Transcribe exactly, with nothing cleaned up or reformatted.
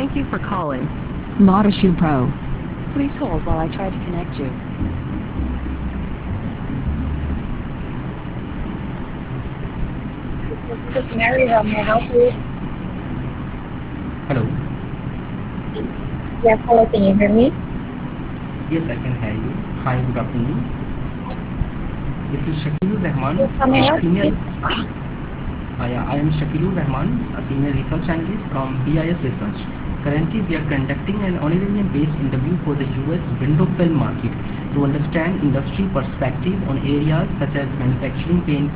Thank you for calling. Modishu Pro. Please hold while I try to connect you. This is Mary. How may I help you? Hello. Yes, hello. Can you hear me? Yes, I can hear you. Hi, good afternoon. This is Shakilur Rahman, Yes, how may I a help senior. you? Uh, yeah, I am Shakilur Rahman, a senior research analyst from B I S Research. Currently, we are conducting an Onirian-based interview for the U S window film market to understand industry perspective on areas such as manufacturing, paint,